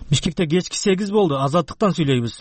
Бишкекте кечки 8 болду. Азаттыктан сүйлөйбүз.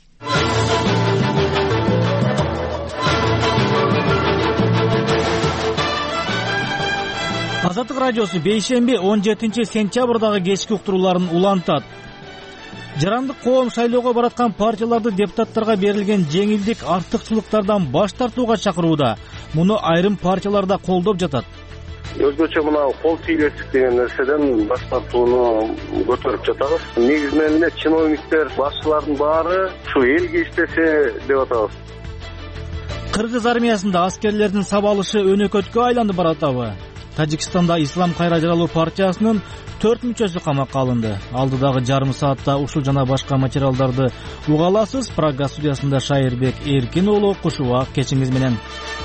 Азаттык радиосу бейшемби 17 сентябрдагы кечки уктурууларын улантат. Жарандык коом шайлоого бараткан партияларды депутаттарга берилген жеңилдик артыкчылыктардан баш тартууга чакырууда. Муну айрым партиялар да колдоп жатат. Өзгөчө мына кол тийгендик деген нерседен баш тартууну көтөрүп жатабыз. Негизинен эле чиновниктер, башчылардын баары ушу элге иштесе деп атабыз. Кыргыз армиясында аскерлердин сабалышы өнөкөткө айланды баратабы? Тажикстанда Ислам кайра-жаралуу партиясынын 4 мүчөсү камакка алынды. Алдыдагы жарым саатта ушул жана башка материалдарды уга аласыз. Прага студиясында Шайырбек Эркин уулу Кушубак кечиңиз менен.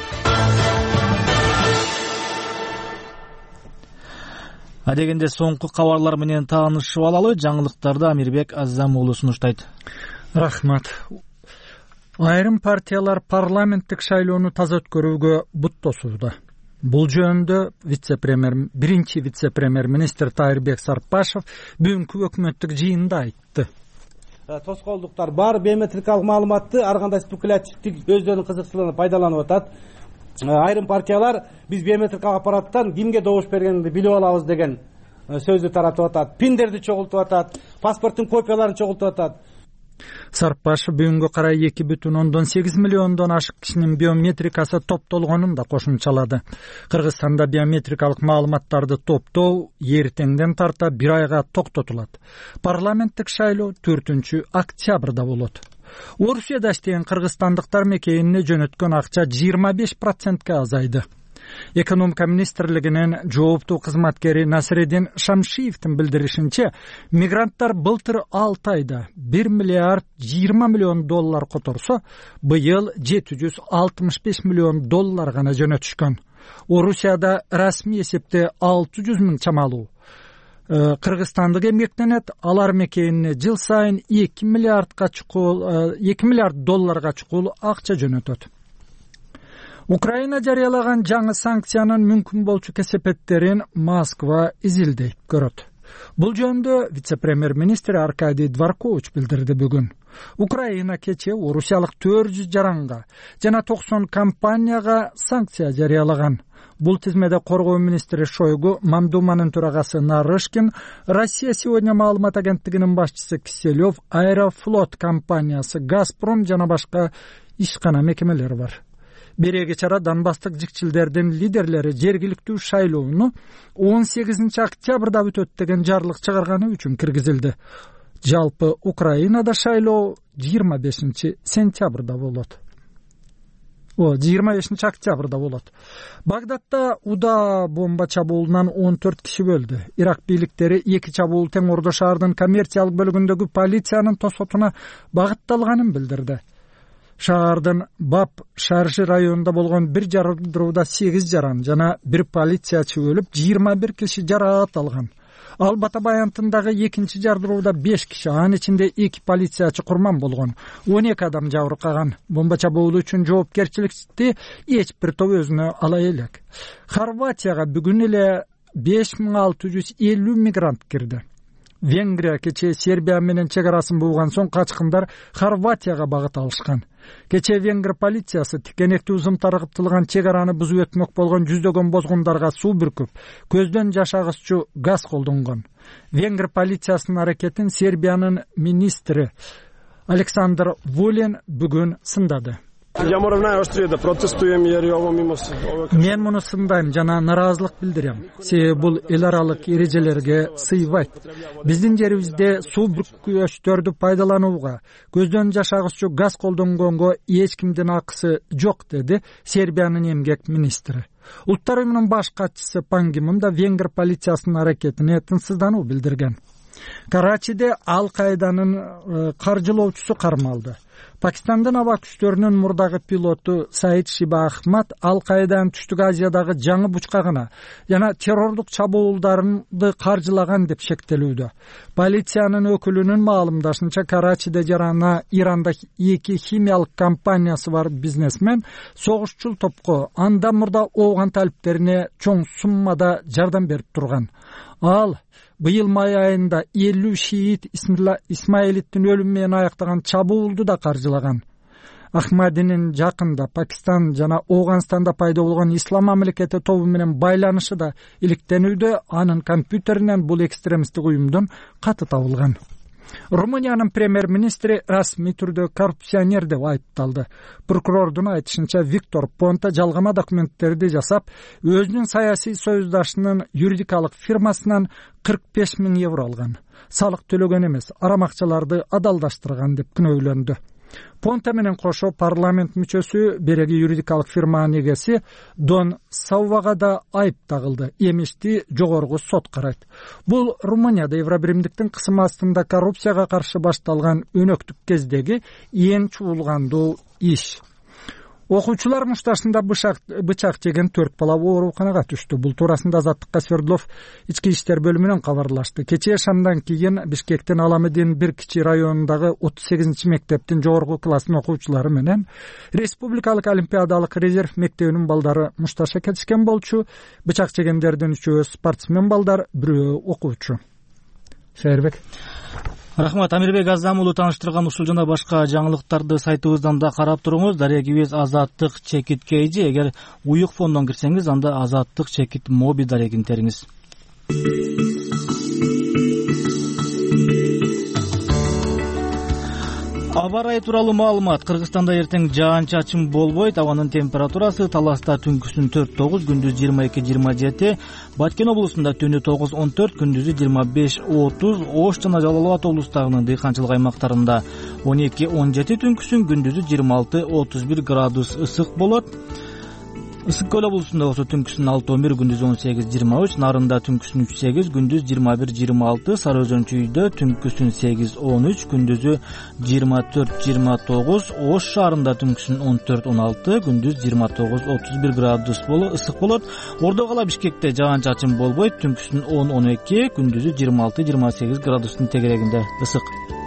Адегенде соңку кабарлар менен таанышып алалы. Жаңылыктарды Амирбек Аззам уулу сунуштайт. Рахмат. Айрым партиялар парламенттик шайлоону таза өткөрүүгө бут тосууда. Бул жөнүндө биринчи вице-премьер министр Тайырбек Сарпашев бүгүнкү өкмөттүк жыйында айтты. Тоскоолдуктар бар, биометрикалык маалыматты ар кандай спекулятивдик өздөрүнүн кызыкчылыгына пайдаланып атат. Айрым партиялар биз биометрикалык аппараттан кимге добуш бергенди билип алабыз деген сөздү таратып атат. Пиндерди чогултуп атат, паспорттун копияларын чогултуп атат. Сарпашев бүгүнгө карай 2,8 миллиондон ашык кишинин биометрикасы топтолгонун да кошумчалады. Кыргызстанда биометрикалык маалыматтарды топтоо эртеңден тарта 1 айга токтотулат. Парламенттик шайлоо 4 октябрда болот. Орусияда иштеген кыргызстандыктар мекенине жөнөткөн акча 25%ке азайды. Экономика министрлигинин жооптуу кызматкери Насреддин Шамшиевдин билдиришинче, мигранттар былтыр 6 айда 1 миллиард 20 миллион доллар которсо, быйыл 765 миллион доллар гана жөнөтүшкөн. Орусияда расмий эсепте 600 миң чамалуу кыргызстандык эмгектенет, алар мекенине жыл сайын 2 миллиард долларга чукул акча жөнөтөт. Украина жарыялаган жаңы санкциянын мүмкүн болчу кесепеттерин Москва изилдей көрөт. Бул жөнүндө вице-премьер министр Аркадий Дворкович билдирди бүгүн. Украина кече орусиялык 400 жаранга жана 90 компанияга санкция жарыялаган. Бул тизмеде коргоо министри Шойгу, Мамдуманын төрагасы Нарышкин, Россия сегодня маалымат агенттигинин башчысы Киселев, Аэрофлот компаниясы, Газпром жана башка ишкана мекемелер бар. Береги чара Донбасстык жикчилдердин лидерлери жергиликтүү шайлоону 18 октябрда өтөт деген жарлык чыгарганы үчүн киргизилди. Жалпы Украинада шайлоо 25 сентябрда болот. 25 октябрда болот. Багдадда уда бомба чабуулунан 14 киши өлдү. Ирак бийликтери 2 чабуул тең ордо шаардын коммерциялык бөлүгүндөгү полициянын тосотуна багытталганын билдирди. Шаардын Баб Шаржы районунда болгон бир жардырууда 8 жаран жана бир полициячы өлүп, 21 киши жараат алган. Ал Бата Баянтындагы экинчи жардырууда 5 киши, анын ичинде 2 полициячы курман болгон. 12 адам жабыркаган. Бомба чабуулу үчүн жоопкерчиликти эч бир топ өзүнө ала элек. Хорватияга бүгүн эле 5650 мигрант кирди. Венгрия кече Сербия менен чек арасын буган соң качкындар Хорватияга багыт алышкан. Кече Венгр полициясы тикенектүү узымтарыгып тылган чек араны бузуп өтмөк болгон жүздөгөн бозгундарга суу бүркүп, көздөн жашагыччу газ колдонгон. Венгр полициясынын аракетин Сербиянын министри Александр Вулин бүгүн сындады. Я морам најоштрije да протестуjem jer je ovo mimo Мен муну сындайм жана наразылык билдирем. Себеби бул эл аралык эрежелерге сыйбайт. Биздин жерибизде суу бүркүчтөрдү пайдаланууга, көздөн жашагыччу газ колдонгонго эч кимдин акысы жок, деди Сербиянын эмгек министри. Улуттар уюмунун баш катчысы Пан Ги Мун да Венгр полициясынын аракетине тынчсыздануу билдирген. Карачиде Ал-Каиданын каржылоочусу кармалды. Пакистандын аба күчтөрүнүн мурдагы пилоту Саид Шиба Ахмад Ал-Каиданын Түштүк Азиядагы жаңы бучкагына жана террорлук чабуулдарды каржылаган деп шектелүүдө. Полициянын өкүлүнүн маалымдашынча, Карачиде жарана Иранда 2 химиялык компаниясы бар бизнесмен согушчул топко андан мурда ооган талиптерине чоң суммада жардам берип турган. Ал быйыл май айында 50 шиит Исмаилиттин өлүмү менен аяктаган чабуулду да каржылаган. Ахмадинин жакында Пакистан жана Ооганстанда пайда болгон ислам мамлекети тобу менен байланышы да иликтенүүдө, анын компьютеринен бул экстремисттик уюмдун каты табылган. Румыниянын премьер-министри расмий түрдө коррупционер деп айыпталды. Прокурордун айтышынча, Виктор Понта жалгама документтерди жасап, өзүнүн саясий союздашынын юридикалык фирмасынан 45 000 евро алган. Салык төлөгөн эмес, арам акчаларды адалдаштырган деп күнөөлөндү. Понта менен кошо парламент мүчөсү береги юридикалык фирманын эгеси Дон Саувага да айып тагылды. Эмишти жогорку сот карайт. Бул Румынияда Евробиримдиктин кысымы астында коррупцияга каршы башталган өнөктүк кездеги эң чуулгандуу иш. Окуучулар мушташында бычак жеген 4 бала ооруканага түштү. Бул туурасында Азаттыкка Свердлов ички иштер бөлүмүнөн кабарлашты. Кечээ шамдан кийин Бишкектин Аламедин бир кичи районундагы 38-мектептин жогорку класстын окуучулары менен Республикалык олимпиадалык резерв мектебинин балдары мушташа кетишкен болчу. Бычак жегендердин 3-өө спортсмен балдар, 1-өө окуучу. Шайырбек. Рахмат, Амирбек Азамулу тааныштырган ушул жана башка жаңылыктарды сайтыбыздан да карап туруңуз. Дарегибиз Азаттык чекит кейжи. Эгер уюк фондон кирсеңиз, анда Азаттык чекит моби дарегин териңиз. Аба ырайы тууралуу маалымат. Кыргызстанда эртең жаан-чачын болбойт. Абанын температурасы Таласта түнкүсүн 4-9, күндүз 22-27, Баткен облусунда түнү 9-14, күндүзү 25-30, Ош жана Жалал Абад облустарынын дыйканчылык аймактарында 12-17, түнкүсүн күндүзү 26-31 градус ысык болот. Ысык көл облусунда болсо түнкүсүн 6-11, күндүз 18-23, Нарында түнкүсүн 3-8, күндүз 21-26, Сары Өзөн-чүйдө түнкүсүн 8-13, күндүзү 24-29, Ош шаарында түнкүсүн 14-16, күндүз 29-31 градус ысык болот. Ордо кала Бишкекте жаан-чачын болбойт, түнкүсүн 10-12, күндүзү 26-28 градустун тегерегинде ысык.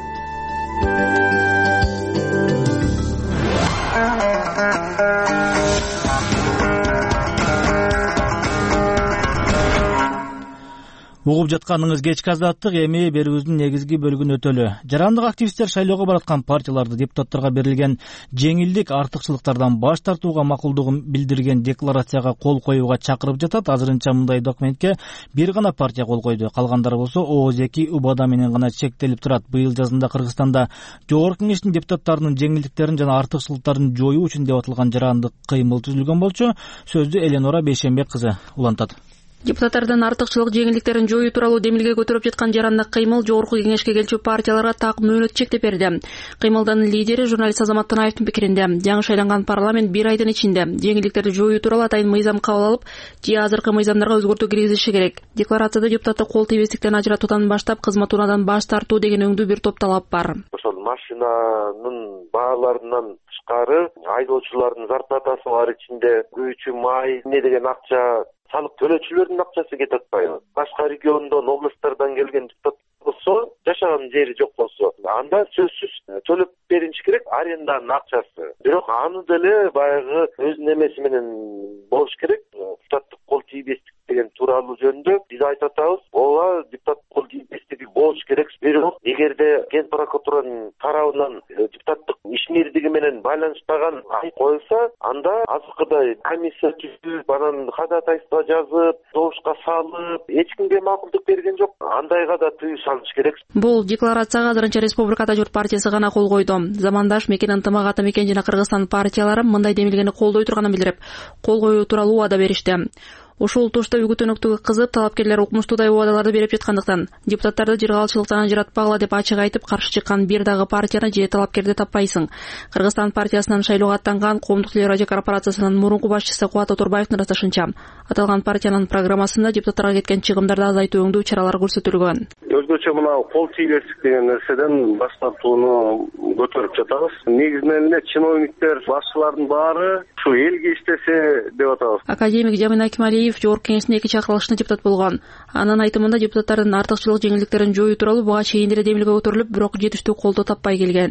Угуп жатканыңыз кечки Азаттык, эми берүүбүздүн негизги бөлүгүн өтөлү. Жарандык активисттер шайлоого бараткан партияларды депутаттарга берилген жеңилдик, артыкчылыктардан баш тартууга макулдугун билдирген декларацияга кол коюуга чакырып жатат. Азырынча мындай документке бир гана партия кол койду. Калгандары болсо ООЗ-2 УБАДа менен гана чектелип турат. Быйыл жазында Кыргызстанда Жогорку Кеңештин депутаттарынын жеңилдиктерин жана артыкчылыктарын жоюу үчүн деп аталган жарандык кыймыл түзүлгөн болчу. Сөздү Эленора Бейшембек кызы улантат. Депутаттардын артыкчылык жеңилдиктерин жоюу тууралуу демилге көтөрүп жаткан жарандык кыймыл Жогорку Кеңешке келчү партияларга так мөөнөт чектеп берди. Кыймылдын лидери журналист Азамат Танаевдин пикиринде, жаңы шайланган парламент 1 айдын ичинде жеңилдиктерди жоюу тууралуу атайын мыйзам кабыл алып, же азыркы мыйзамдарга өзгөртүү киргизиши керек. Декларацияда депутаттык кол тийбестиктен ажыратуудан баштап кызмат унаадан баш тартуу деген өңдүү бир топ талап бар. Ошол машинанын бааларынан тышкары айдоочулардын зарплатасы бар, ичинде күйүүчү май деген акча, салык төлөөчүлөрдүн акчасы кетип атпайбы? Башка региондон, областтардан келген депутат болсо, жашаган жери жок болсо, анда сөзсүз төлөп бериниш керек аренданын акчасы. Бирок аны деле баягы өзүнүн эмеси менен болуш керек. Депутаттык кол тийбестик деген тууралуу жөнүндө биз айтып атабыз, ооба депутаттык кол тийбестиги болуш керек. Бирок эгерде Кен прокуратуранын тарабынан депутаттык ишмердиги менен байланышпаган айып коюлса, анда азыркыдай комиссия түзүп, анан ходатайство жазып, добушка салып, эч кимге макулдук берген жок. Андайга да тыюу салыш керек. Бул декларацияга азырынча Республикада Журт партиясы гана кол койду. Замандаш Мекен ынтымак, Ата Мекен жана Кыргызстан партиялары мындай демилгени колдой турганын билдирип, кол коюу тууралуу убада беришти. Ушул тушта үгүт өнөктүгү кызып, талапкерлер укмуштуудай убадаларды берип жаткандыктан депутаттарды жыргалчылыктан ажыратпагыла деп ачык айтып, каршы чыккан бир дагы партияны же талапкерди таппайсың. Кыргызстан партиясынан шайлоого аттанган Коомдук телерадио корпорациясынын мурунку башчысы Кубат Оторбаевдин ырасташынча, аталган партиянын программасында депутаттарга кеткен чыгымдарды азайтуу өңдүү чаралары көрсөтүлгөн. Өзгөчө мына кол тийбестик деген нерседен баш тартууну көтөрүп жатабыз. Негизинен эле чиновниктер, башчылардын баары ушу элге иштесе деп атабыз. Академик Жамин Акималиев Жогорку Кеңештин 2 чакырылышына депутат болгон. Анын айтымында депутаттардын артыкчылык жеңилдиктерин жоюу тууралуу буга чейин деле демилге көтөрүлүп, бирок жетиштүү колдоо таппай келген.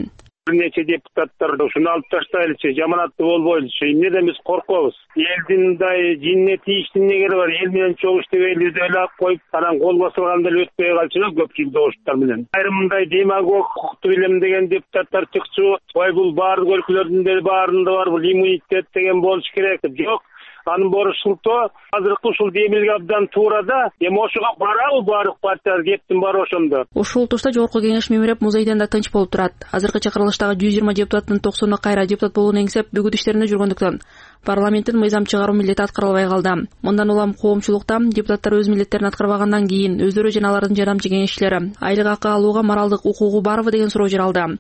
Бир нече депутаттар ушуну алып таштайлычы, жаманаттуу болбойлучу, эмнеден биз коркобуз? Элдин мындай жинне тийиштин негери бар, эл менен чогуу иштебейли деп эле ак коюп, анан кол басылганда эле өтпөй калчу да көпчүлүк добуштар менен. Айрым мындай демагог, укукту билем деген депутаттар чыкчу, бул баардык өлкөлөрдүн деле баарында бар, бул иммунитет деген болуш керек. Жок. Анын борушулто азыркы ушул демилге абдан туурада, эми ошого барабы баардык партиялар кептин баары ошондо. Ушул тушта жогорку кеңеш мемиреп музейден да тынч болуп турат. Азыркы чакырылыштагы 120 депутаттын 90-ы кайра депутат болууну эңсеп бүгүт иштерине жүргөндүктөн парламенттин мыйзам чыгаруу милдети аткарылбай калды. Мындан улам коомчулукта депутаттар өз милдеттерин аткарбагандан кийин өздөрү жана алардын жардамчы кеңешчилери айлык акы алууга моралдык укугу барбы деген суроо жаралды.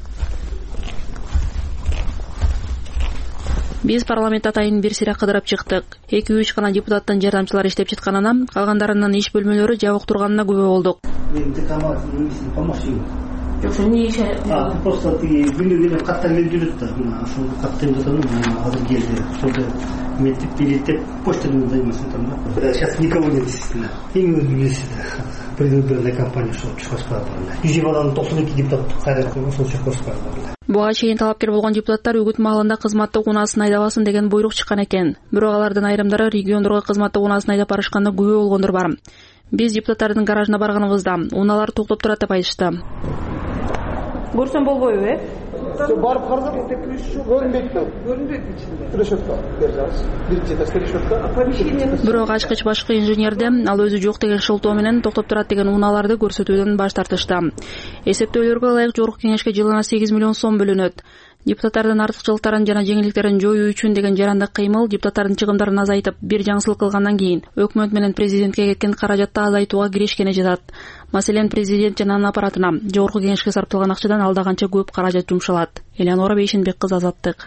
Биз парламент атайын бир сыйра кыдырып чыктык. 2-3 гана депутаттын жардамчылары иштеп жатканына, калгандарынын иш бөлмөлөрү жабык турганына күбө болдук. Просто күнү каттар келип жүрөт да, ошол каттын азыр келди. Ошолду мектеп билеттеп почтадан займасам да. Сейчас никого нет действительно. Эң өзүңүз предвыборная кампания шоу чыгышпады. 100 баланын 92 депутат кайра ошол чыгышпады. Буга чейин талапкер болгон депутаттар үгүт маалында кызматтык унаасын айдабасын деген буйрук чыккан экен. Бирок алардын айрымдары региондорго кызматтык унаасын айдап барышканда күбө болгондор бар. Биз депутаттардын гаражына барганыбызда унаалар токтоп турат деп айтышты. Көрсөм болбойбу, Барып карасак, көрүнбөйт да. Көрүнбөйт ичинде. Решетка беребиз. Биринчи этаж решетка. Помещение. Бирок ачкыч башкы инженерде ал өзү жок деген шылтоо менен токтоп турат деген унааларды көрсөтүүдөн баш тартышты. Эсептөөлөргө ылайык жогорку кеңешке жылына 8 миллион сом бөлүнөт. Депутаттардын артыкчылыктарын жана жеңилдиктерин жоюу үчүн деген жарандык кыймыл депутаттардын чыгымдарын азайтып, бир жаңсылык кылгандан кийин өкмөт менен президентке кеткен каражатты азайтууга киришкени жатат. Маселен, президент жана анын аппаратына жогорку кеңешке сарпталган акчадан алда канча көп каражат жумшалат. Элеонора Бейшенбек кызы, Азаттык.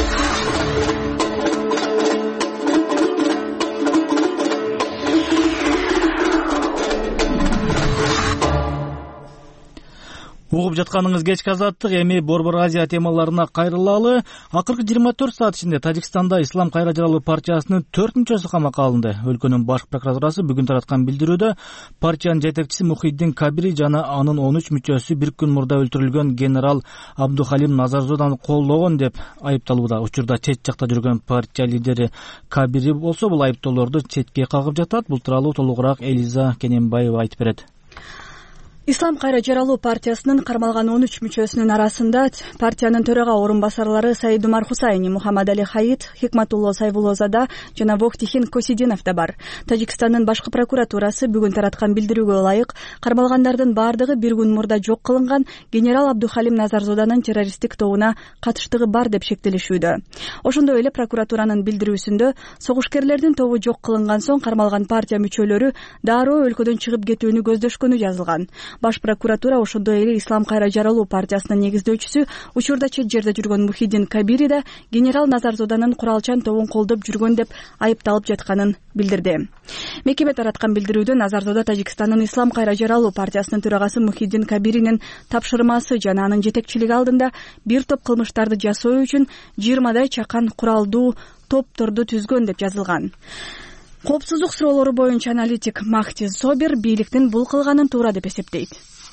Угуп жатканыңыз кечки Азаттык. Эми Борбор Азия темаларына кайрылалы. Акыркы 24 саат ичинде Тажикстанда Ислам кайра жаралуу партиясынын 4 мүчөсү камакка алынды. Өлкөнүн баш прокуратурасы бүгүн тараткан билдирүүдө партиянын жетекчиси Мухиддин Кабири жана анын 13 мүчөсү бир күн мурда өлтүрүлгөн генерал Абдухалим Назарзоданы колдогон деп айыпталууда. Учурда чет жакта жүргөн партия лидери Кабири болсо бул айыптоолорду четке кагып жатат. Бул тууралуу толугураак Элиза Кененбаева айтып берет. Ислам кайра жаралуу партиясынын кармалган 13 мүчөсүнүн арасында партиянын төрага орун басарлары Саид Умар Хусайни, Мухаммад Али Хаид, Хикматулло Сайбулозада жана Вохтихин Косидинов да бар. Тажикстандын башкы прокуратурасы бүгүн тараткан билдирүүгө ылайык кармалгандардын бардыгы бир күн мурда жок кылынган генерал Абдухалим Назарзоданын террористтик тобуна катыштыгы бар деп шектелишүүдө. Ошондой эле прокуратуранын билдирүүсүндө согушкерлердин тобу жок кылынган соң кармалган партия мүчөлөрү дароо өлкөдөн чыгып кетүүнү көздөшкөнү жазылган. Баш прокуратура ошондой эле Ислам кайра жаралуу партиясынын негиздөөчүсү, учурда чет жерде жүргөн Мухиддин Кабири да генерал Назарзоданын куралчан тобун колдоп жүргөн деп айыпталып жатканын билдирди. Мекеме тараткан билдирүүдө Назарзода Тажикстандын Ислам кайра жаралуу партиясынын төрагасы Мухиддин Кабиринин тапшырмасы жана анын жетекчилиги алдында бир топ кылмыштарды жасоо үчүн 20дай чакан куралдуу топторду түзгөн деп жазылган. Коопсуздук суроолору боюнча аналитик Махти Собер бийликтин бул кылганын туура деп эсептейт.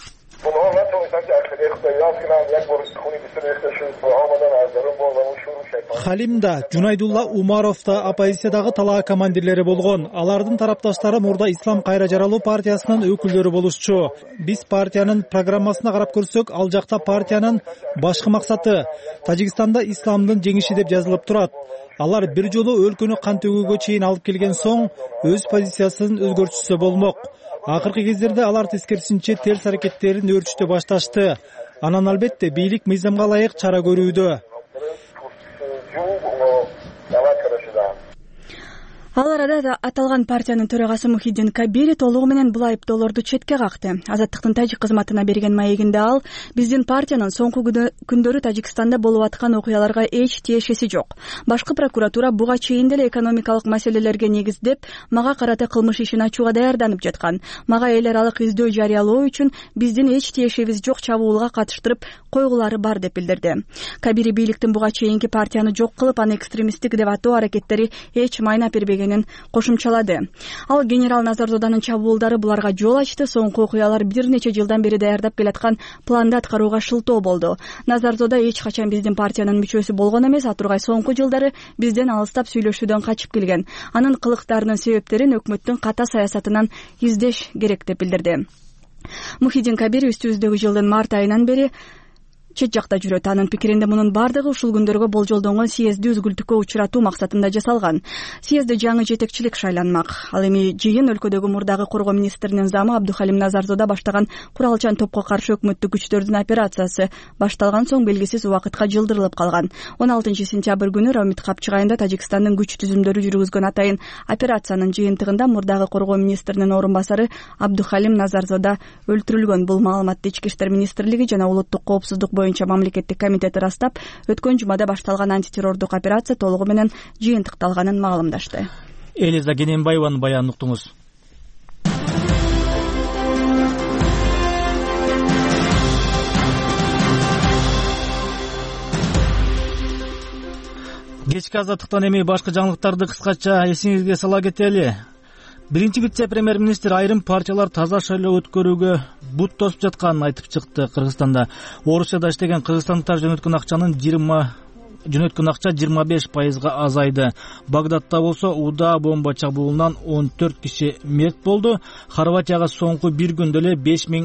Халимда, Жунайдулла Умаровда оппозициядагы талаа командирлери болгон. Алардын тарапташтары мурда Ислам кайра жаралуу партиясынын өкүлдөрү болушчу. Биз партиянын программасына карап көрсөк, ал жакта партиянын башкы максаты Тажикстанда исламдын жеңиши деп жазылып турат. Алар бир жолу өлкөнү кан төгүүгө чейин алып келген соң өз позициясын өзгөртүшсө болмок. Акыркы кездерде алар тескерисинче терс аракеттерин өөрчүтө башташты. Анан албетте бийлик мыйзамга ылайык чара көрүүдө. Ал арада аталган партиянын төрагасы Мухиддин Кабири толугу менен бул айыптоолорду четке какты. Азаттыктын тажик кызматына берген маегинде ал биздин партиянын соңку күндөрү Тажикстанда болуп аткан окуяларга эч тиешеси жок. Башкы прокуратура буга чейин деле экономикалык маселелерге негиздеп мага карата кылмыш ишин ачууга даярданып жаткан. Мага эл аралык издөө жарыялоо үчүн биздин эч тиешебиз жок чабуулга катыштырып койгулары бар деп билдирди. Кабири бийликтин буга чейинки партияны жок кылып, аны экстремисттик деп атоо аракеттери эч майнап бербеген менен кошумчалады. Ал генерал Назарзоданын чабуулдары буларга жол ачты. Соңку окуялар бир нече жылдан бери даярдап келаткан планды аткарууга шылтоо болду. Назарзода эч качан биздин партиянын мүчөсү болгон эмес, а тургай соңку жылдары бизден алыстап сүйлөшүүдөн качып келген. Анын кылыктарынын себептерин өкмөттүн ката саясатынан издеш керек деп билдирди. Мухиддин Кабир үстүбүздөгү жылдын март айынан бери чет жакта жүрөт. Анын пикиринде мунун бардыгы ушул күндөргө болжолдонгон съезди үзгүлтүккө учуратуу максатында жасалган. Съезде жаңы жетекчилик шайланмак. Ал эми жыйын өлкөдөгү мурдагы коргоо министринин замы Абдухалим Назарзода баштаган куралчан топко каршы өкмөттүк күчтөрдүн операциясы башталган соң белгисиз убакытка жылдырылып калган. 16 сентябрь күнү Рамит Капчыгайында Тажикстандын күч түзүмдөрү жүргүзгөн атайын операциянын жыйынтыгында мурдагы коргоо министринин орун басары Абдухалим Назарзода өлтүрүлгөн. Бул маалыматты Ички иштер министрлиги жана улуттук коопсуздук боюнча мамлекеттик комитет ырастап, өткөн жумада башталган антитеррордук операция толугу менен жыйынтыкталганын маалымдашты. Элиза Кененбаеванын баянын уктуңуз. Кечки азаттыктан эми башка жаңылыктарды кыскача эсиңизге сала кетели. Биринчи вице-премьер-министр айрым партиялар таза шайлоо өткөрүүгө бут тосуп жатканын айтып чыкты. Кыргызстанда Орусияда иштеген кыргызстандыктар жөнөткөн акча 25% азайды. Багдадда болсо УДА бомба чабуулунан 14 киши мерт болду. Хорватияга соңку бир күндө эле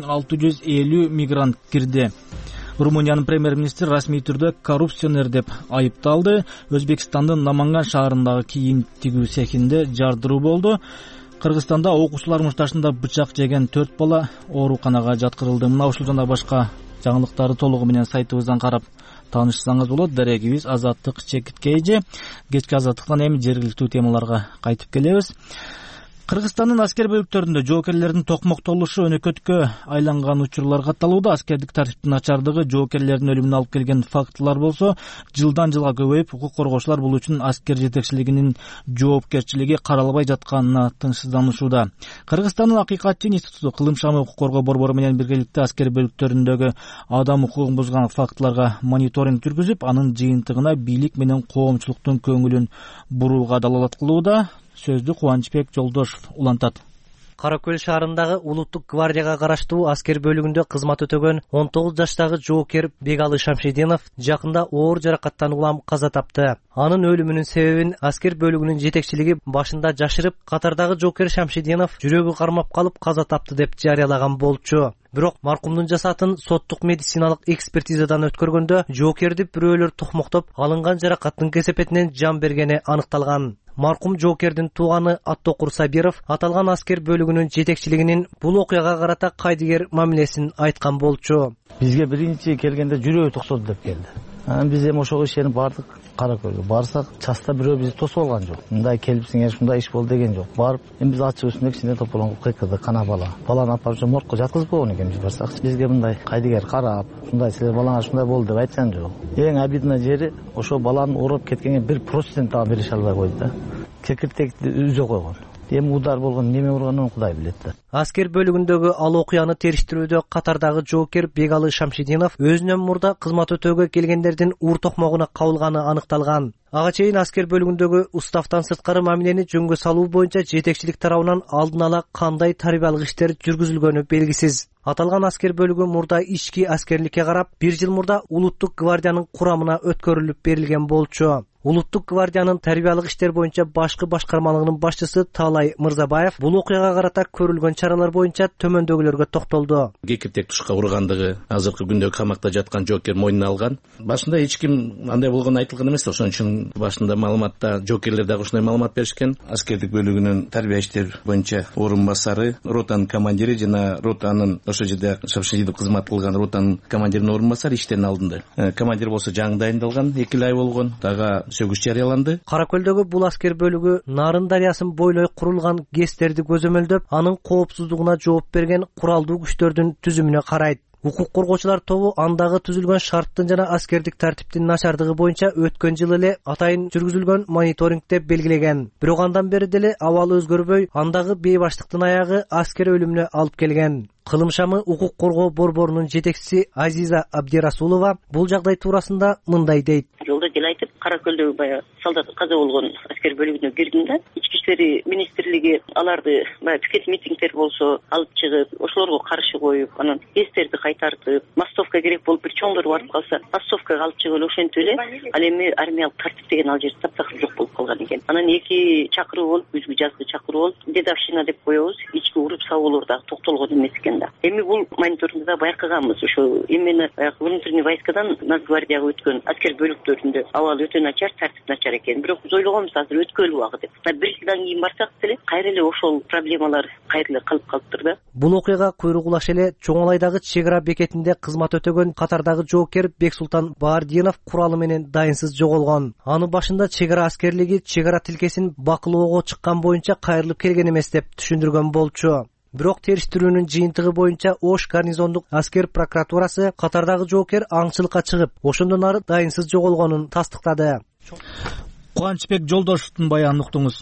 5650 мигрант кирди. Румыниянын премьер-министри расмий түрдө коррупционер деп айыпталды. Өзбекстандын Наманган шаарындагы кийим тигүү цехинде жардыруу болду. Кыргызстанда окуучулар мушташында бычак жеген 4 бала ооруканага жаткырылды. Мына ушул жана башка жаңылыктарды толугу менен сайтыбыздан карап таанышсаңыз болот. Дарегибиз Азаттык чекиткейже. Кечки азаттыктан эми жергиликтүү темаларга кайтып келебиз. Кыргызстандын аскер бөлүктөрүндө жоокерлердин токмоктолушу өнөкөткө айланган учурлар катталууда. Аскердик тартиптин начардыгы, жоокерлердин өлүмүнө алып келген фактылар болсо жылдан жылга көбөйүп, укук коргоочулар бул үчүн аскер жетекчилигинин жоопкерчилиги каралбай жатканына тынчсызданышууда. Кыргызстандын Акыйкатчы институту кылым шамы укук коргоо борбору менен биргеликте аскер бөлүктөрүндөгү адам укугун бузган фактыларга мониторинг жүргүзүп, анын жыйынтыгына бийлик менен коомчулуктун көңүлүн бурууга далалат кылууда. Сөздү Кубанычбек Жолдошов улантат. Кара Көл шаарындагы улуттук гвардияга караштуу аскер бөлүгүндө кызмат өтөгөн 19 жаштагы жоокер Бегалы Шамшидинов жакында оор жаракаттан улам каза тапты. Анын өлүмүнүн себебин аскер бөлүгүнүн жетекчилиги башында жашырып, катардагы жоокер Шамшидинов жүрөгү кармап калып каза тапты деп жарыялаган болчу. Бирок маркумдун жасатын соттук медициналык экспертизадан өткөргөндө жоокерди бирөөлөр токмоктоп, алынган жаракаттын кесепетинен жан бергени аныкталган. Маркум жоокердин тууганы Аттокур Сабиров аталган аскер бөлүгүнүн жетекчилигинин бул окуяга карата кайдыгер мамилесин айткан болчу. Бизге биринчи келгенде жүрөгү токсоду деп келди. Биз эми ошого ишенип бардык. Кара Көлгө барсак, часта бирөө бизди тосуп алган жок. Мындай келипсиңер, ушундай иш болду деген жок. Барып, эми биз ачык үстүндө кичине тополоңуп кыйкырдык, кана бала. Баланы алып барып моргко жаткызып койгон экенбиз барсак. Бизге мындай кайдыгер карап, ушундай силер балаңар ушундай болду деп айткан жок. Эң обидный жери ошо баланын ооруп кеткенге 1% дагы берише албай койду да. Кекиртекти үзө койгон. Эми удар болгон, неме урганын Кудай билет да. Аскер бөлүгүндөгү ал окуяны териштирүүдө катардагы жоокер Бегалы Шамшидинов өзүнөн мурда кызмат өтөөгө келгендердин уур токмогуна кабылганы аныкталган. Ага чейин аскер бөлүгүндөгү уставтан сырткары мамилени жөнгө салуу боюнча жетекчилик тарабынан алдын ала кандай тарбиялык иштер жүргүзүлгөнү белгисиз. Аталган аскер бөлүгү мурда ички аскерликке карап, 1 жыл мурда улуттук гвардиянын курамына өткөрүлүп берилген болчу. Улуттук гвардиянын тарбиялык иштер боюнча башкы башкармалыгынын башчысы Таалай Мырзабаев бул окуяга карата көрүлгөн чаралар боюнча төмөндөгүлөргө токтолду. Кекиртек тушка ургандыгы азыркы күндө камакта жаткан жоокер мойнуна алган. Башында эч ким андай болгону айтылган эмес, ошон үчүн башында маалыматта жоокерлер дагы ушундай маалымат беришкен. Аскердик бөлүгүнүн тарбия иштер боюнча орун басары, ротанын командири жана ротанын ошол жерде Шамшидинов кызмат кылган ротанын командиринин орун басары иштен алдында. Командир болсо жаңы дайындалган, 2 ай болгон. Дагы сөгүш жарыяланды. Кара Көлдөгү бул аскер бөлүгү Нарын дарыясын бойлой курулган ГЭСтерди көзөмөлдөп, анын коопсуздугуна жооп берген куралдуу күчтөрдүн түзүмүнө карайт. Укук коргоочулар тобу андагы түзүлгөн шарттын жана аскердик тартиптин начардыгы боюнча өткөн жылы эле атайын жүргүзүлгөн мониторингде белгилеген. Бирок андан бери деле абалы өзгөрбөй, андагы бейбаштыктын аягы аскер өлүмүнө алып келген. Кылым шамы укук коргоо борборунун жетекчиси Азиза Абдирасулова бул жагдай туурасында мындай дейт. Жолдо деле айтып Кара Көлдөгү баягы солдат каза болгон аскер бөлүгүнө кирдим да. Ички иштер министрлиги аларды баягы пикет митингдер болсо алып чыгып, ошолорго каршы коюп, анан эстерди кайтартып, массовка керек болуп бир чоңдор барып калса, массовкага алып чыгып эле ошентип эле. Ал эми армиялык тартип деген ал жерде таптакыр жок болуп калган экен. Анан 2 чакыруу болуп, күзгү жазгы чакыруу болуп, дедовщина деп коебуз, ички уруп сабоолор дагы токтолгон эмес экен да. Эми бул мониторингде байкаганбыз, ошо эмени внутренний войскадан Нацгвардияга өткөн аскер бөлүктөрүндө абал өтө начар, тартип начар экен. Бирок биз ойлогонбуз азыр өткөлү убагы деп. Бир жылдан кийин барсак деле кайра эле ошол проблемалар кайра эле калып калыптыр да. Бул окуяга куйрук улаш эле Чоңалайдагы чек ара бекетинде кызмат өтөгөн катардагы жоокер Бексултан Баардинов куралы менен дайынсыз жоголгон. Анын башында чек ара аскерлиги чек ара тилкесин бакылоого чыккан боюнча кайрылып келген эмес деп түшүндүргөн болчу. Бирок териштирүүнүн жыйынтыгы боюнча Ош гарнизондук аскер прокуратурасы катардагы жоокер аңчылыкка чыгып, ошондон ары дайынсыз жоголгонун тастыктады. Кубанычбек Жолдошовдун баянын уктуңуз.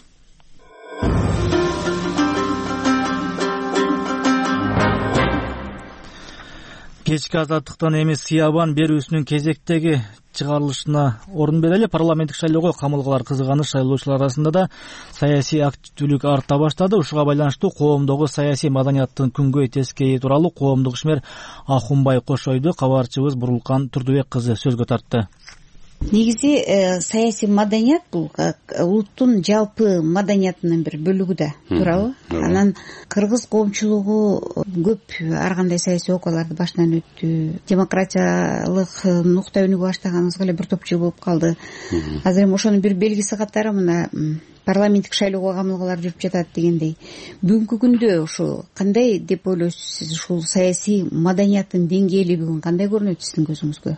Кечки азаттыктан эми Сыябан берүүсүнүн кезектеги чыгарылышына орун берели. Парламенттик шайлоого камылгалар кызыганы шайлоочулар арасында да саясий активдүүлүк арта баштады. Ушуга байланыштуу коомдогу саясий маданияттын күнгөй тескейи тууралуу коомдук ишмер Ахунбай Кошойду кабарчыбыз Бурулкан Турдубек кызы сөзгө тартты. Негизи саясий маданият бул улуттун жалпы маданиятынын бир бөлүгү да, туурабы? Анан кыргыз коомчулугу көп ар кандай саясий окуяларды башынан өттү. Демократиялык нукта өнүгө баштаганыбызга эле бир топ жыл болуп калды. Азыр эми ошонун бир белгиси катары мына парламенттик шайлоого камылгалар жүрүп жатат дегендей. Бүгүнкү күндө ушу кандай деп ойлойсуз сиз? Ушул саясий маданияттын деңгээли бүгүн кандай көрүнөт сиздин көзүңүзгө?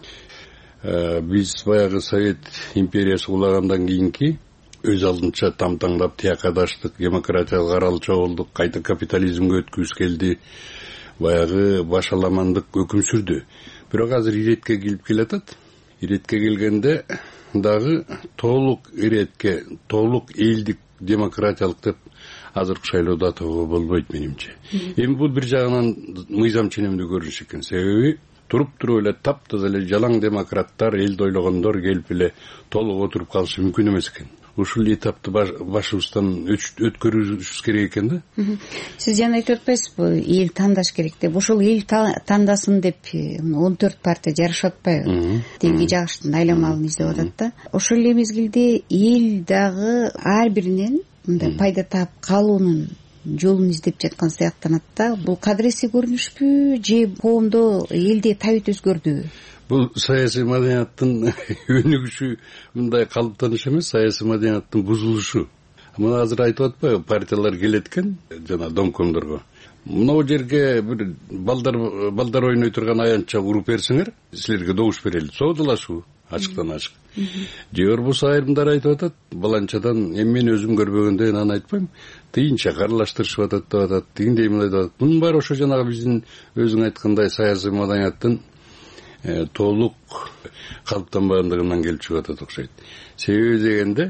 Биз баягы Совет империясы кулагандан кийинки өз алдынча тамтаңдап тиякадаштык, демократиялык аралча болдук, кайта капитализмге өткүбүз келди. Баягы башаламандык өкүм сүрдү. Бирок азыр иретке келип келатат. Иретке келгенде дагы толук иретке, толук элдик демократиялык деп азыркы шайлоодо атоого болбойт менимче. Эми бул бир жагынан мыйзам ченемдүү көрүнүш экен. Себеби туруп эле таптаза эле жалаң демократтар, элди ойлогондор келип эле толук отуруп калышы мүмкүн эмес экен. Ушул этапты башыбыздан өткөрүшүбүз керек экен да. Сиз жана айтып атпайсызбы, эл тандаш керек деп. Ошол эл тандасын деп 14 партия жарышып атпайбы? Денги жагыштын айламалын издеп атат да. Ошол эле мезгилде эл дагы ар биринен мындай пайда таап калуунун жолун издеп жаткан сыяктанат да. Бул кадыресий көрүнүшпү же коомдо элде табит өзгөрдүбү? Бул саясий маданияттын өнүгүшү мындай калыптаныш эмес, саясий маданияттын бузулушу. Мына азыр айтып атпайбы, партиялар келет экен жана домкомдорго. Мына жерге бир балдар ойной турган аянтча уруп берсеңер, силерге добуш берели. Соодалашуу ачыктан ачык. Же болбосо айрымдар айтып атат, баланчадан эми мен өзүм көрбөгөндө анан айтпайм, тыйынча каралаштырышып атат деп атат, тигиндей мындай деп атат. Мунун баары ошо жанагы биздин өзүң айткандай саясий маданияттын толук калыптанбагандыгынан келип чыгып атат окшойт. Себеби дегенде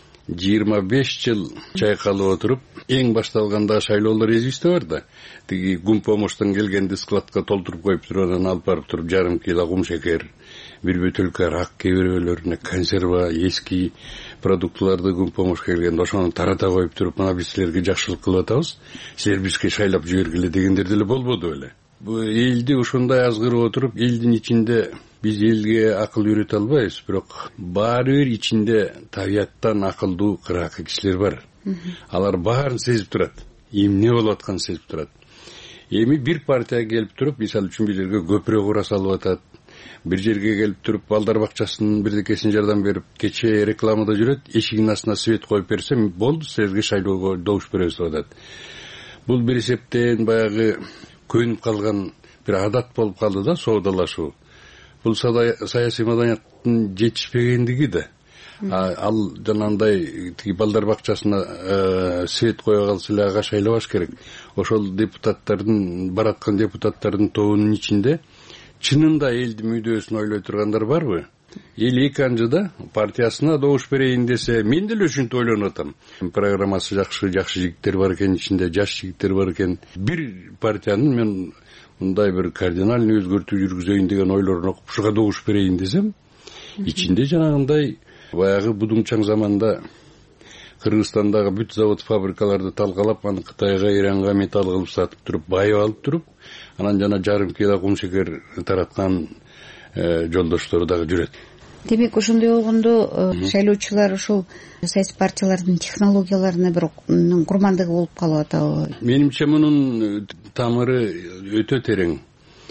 25 жыл чайкалып отуруп, эң башталганда шайлоолор эсибизде бар да. Тиги Гумпомоштон келгенди складка толтуруп коюп туруп, анан алып барып туруп жарым кило кум шекер, бир бөтөлкө рак кебербелерине консерва, эски продуктыларды Гумпомошко келгенде ошону тарата коюп туруп, мына биз силерге жакшылык кылып атабыз, силер бизге шайлап жибергиле дегендер деле болбоду беле. Бу элди ушундай азгырып отуруп, элдин ичинде биз элге акыл үйрөтө албайбыз, бирок баары бир ичинде табияттан акылдуу кыракы кишилер бар. Алар баарын сезип турат. Эмне болуп атканын сезип турат. Эми бир партия келип туруп, мисалы үчүн билерге көпүрө кура салып атат. Бир жерге келип туруп, балдар бакчасынын бирдекесин жардам берип, кече рекламада жүрөт, эшигинин астына свет коюп берсем, болду, силерге шайлоого добуш беребиз деп атат. Бул бир эсептен баягы көнүп калган бир адат болуп калды да, соодалашуу. Бул саясий маданияттын жетишпегендиги да. Ал жанагындай тиги балдар бакчасына свет кое калса эле ага шайлабаш керек. Ошол депутаттардын, бараткан депутаттардын тобунун ичинде чынында элдин мүдөөсүн ойлой тургандар барбы? Эл эки анжыда партиясына добуш берейин десе, мен деле ушинтип ойлонуп атам. Программасы жакшы жигиттер бар экен, ичинде жаш жигиттер бар экен. Бир партиянын мен мындай бир кардинальный өзгөртүү жүргүзөйүн деген ойлорун окуп, ушуга добуш берейин десем, ичинде жанагындай баягы будуңчаң заманда Кыргызстандагы бүт завод фабрикаларды талкалап, аны Кытайга, Иранга металл кылып сатып туруп, байып алып туруп, анан жана жарым кило кум шекер тараткан жолдоштору дагы жүрөт. Демек, ошондой болгондо шайлоочулар ошол саясий партиялардын технологияларына бир курмандыгы болуп калып атабы? Менимче мунун тамыры өтө терең.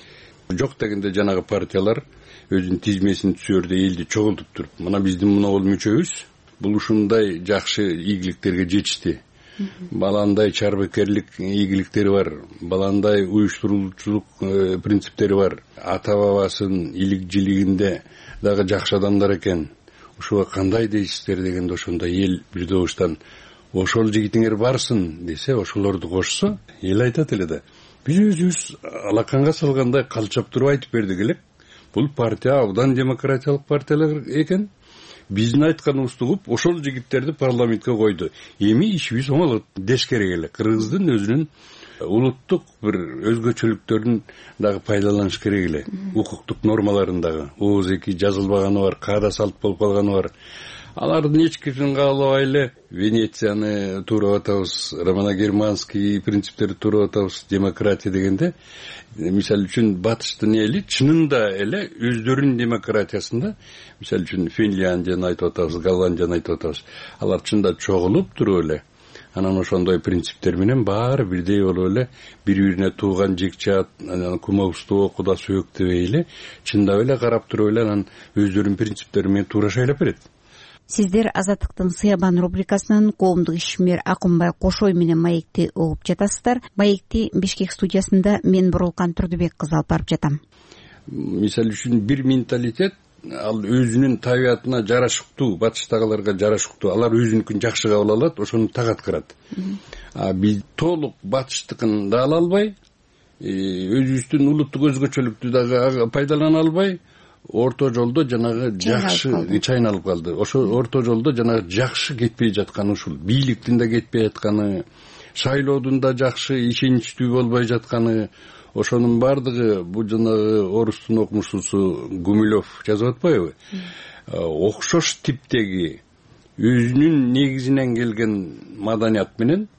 Жок дегенде жанагы партиялар өзүнүн тизмесин түзөрдө элди чогултуп туруп, мына биздин могул мүчөбүз бул ушундай жакшы ийгиликтерге жетишти. Баландай чарбакерлик ийгиликтери бар, баландай уюштуруучулук принциптери бар. Ата бабасынын илик жилигинде дагы жакшы адамдар экен. Ушуга кандай дейсиздер дегенде ошондо эл бир добуштан ошол жигитиңер барсын десе, ошолорду кошсо, эл айтат эле да. Биз өзүбүз алаканга салгандай калчап туруп айтып бердик элек. Бул партия абдан демократиялык партиялар экен. Биздин айтканыбызды угуп, ошол жигиттерди парламентке койду. Эми ишибиз оңолот деш керек эле. Кыргыздын өзүнүн улуттук бир өзгөчөлүктөрүн дагы пайдаланыш керек эле. Укуктук нормаларын дагы. ооз-2 жазылбаганы бар, каада салт болуп калганы бар. Алардын эчкисин каалабай эле Венецияны туурап атабыз, Романо Германский принциптерди туурап атабыз, демократия дегенде, мисалы үчүн батыштын эли чынында эле өздөрүнүн демократиясында, мисалы үчүн Финляндияны айтып атабыз, Голландияны айтып атабыз. Алар чында чогулуп туруп эле, анан ошондой принциптер менен баары бирдей болуп эле, бири-бирине тууган жекчат, кумовство, куда сөөк дебей эле, чындап эле карап туруп эле, анан өздөрүнүн принциптери менен туура шайлап берет. Сиздер Азаттыктын Сыябан рубрикасынан коомдук ишмер Акунбай Кошой менен маекти угуп жатасыздар. Маекти Бишкек студиясында мен Бурулкан Турдубек кызы алып барып жатам. Мисалы үчүн бир менталитет, ал өзүнүн табиятына жарашыктуу, батыштагыларга жарашыктуу, алар өзүнүкүн жакшы кабыл алат, ошону так аткарат. Биз толук батыштыкын да ала албай, өзүбүздүн улуттук өзгөчөлүктү дагы пайдалана албай, орто жолдо жанагы жакшы чайналып калды. Ошо орто жолдо жанагы жакшы кетпей жатканы ушул. Бийликтин да кетпей жатканы, шайлоодун да жакшы ишеничтүү болбой жатканы, ошонун бардыгы бул жанагы орустун окумуштуусу Гумилев жазып атпайбы? Окшош типтеги өзүнүн негизинен келген маданият менен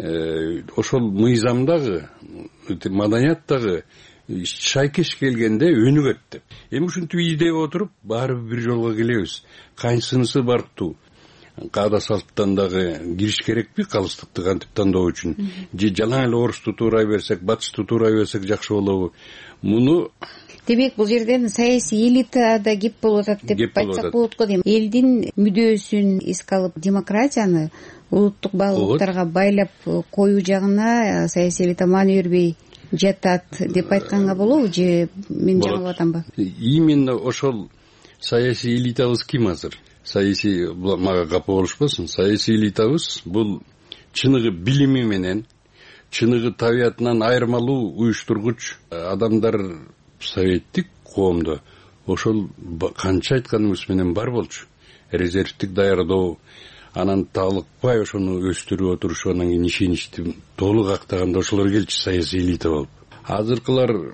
ошол мыйзамдагы маданияттагы шайкеш келгенде өнүгөт деп. Эми ушинтип издеп отуруп, баары бир жолго келебиз. Кайсынысы бартуу? Каада салттан дагы кириш керекпи калыстыкты кантип тандоо үчүн? Же жалаң эле орусту туурай берсек, батышты туурай берсек жакшы болобу? Муну демек бул жерден саясий элитада кеп болуп атат деп айтсак болот го дейм. Элдин мүдөөсүн эске алып демократияны улуттук баалуулуктарга байлап коюу жагына саясий элита маани бербей жатат деп айтканга болобу, же мен жаңылып атамбы? Именно ошол саясий элитабыз ким азыр? Саясий, мага капа болушпасын, саясий элитабыз бул чыныгы билими менен, чыныгы табиятынан айырмалуу уюштургуч адамдар советтик коомдо ошол канча айтканыбыз менен бар болчу. Резервтик даярдоо, анан талыкпай ошону өстүрүп отурушу, анан кийин ишеничти толук актаганда ошолор келчү саясий элита болуп. Азыркылар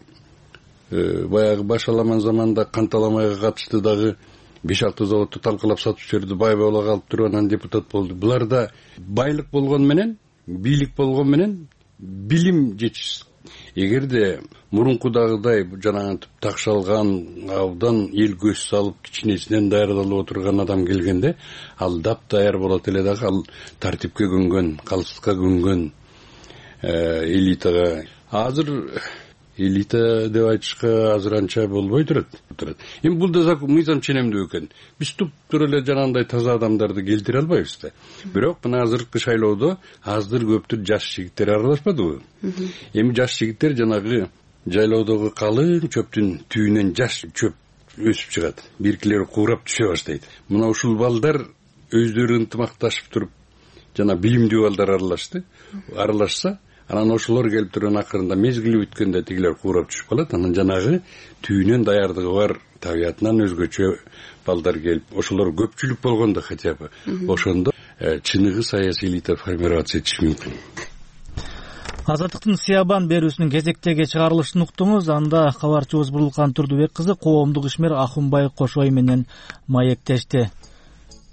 баягы башаламан заманда канталамайга катышты дагы 5-6 заводду талкалап сатып жүрдү, бай боло калып туруп анан депутат болду. Буларда байлык болгон менен, бийлик болгон менен билим жетишсиз. Эгерде мурункудагыдай жанагынтип такшалган абдан эл көз салып кичинесинен даярдалып отурган адам келгенде, ал даяр болот эле дагы, ал тартипке көнгөн, калыстыкка көнгөн элитага. Азыр элита деп айтышка азыр анча болбой турат. Эми бул да мыйзам ченемдүү экен. Биз туп-туура эле жанагындай таза адамдарды келтире албайбыз да. Бирок мына азыркы шайлоодо аздыр көптүр жаш жигиттер аралашпадыбы? Эми жаш жигиттер жанагы жайлоодогу калың чөптүн түбүнөн жаш чөп өсүп чыгат. Биркилери куурап түшө баштайт. Мына ушул балдар өздөрү ынтымакташып туруп, жана билимдүү балдар аралашса, анан ошолор келип турган акырында мезгили бүткөндө тигилер куурап түшүп калат. Анан жанагы түбүнөн даярдыгы бар, табиятынан өзгөчө балдар келип, ошолор көпчүлүк болгондо хотя бы ошондо чыныгы саясий элита формироваться этиш мүмкүн. Азаттыктын Сыябан берүүсүнүн кезектеги чыгарылышын уктуңуз. Анда кабарчыбыз Бурулкан Турдубек кызы коомдук ишмер Акунбай Кошой менен маектешти.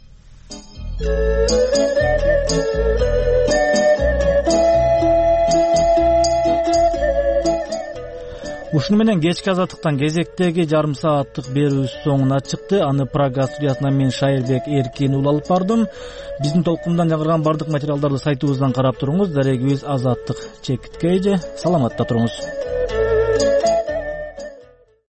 Ушуну менен кечки азаттыктан кезектеги жарым сааттык берүүбүз соңуна чыкты. Аны Прага студиясынан мен Шайырбек Эркин уулу алып бардым. Биздин толкундан жаңырган бардык материалдарды сайтыбыздан карап туруңуз. Дарегибиз Азаттык чекиткейже. Саламатта туруңуз.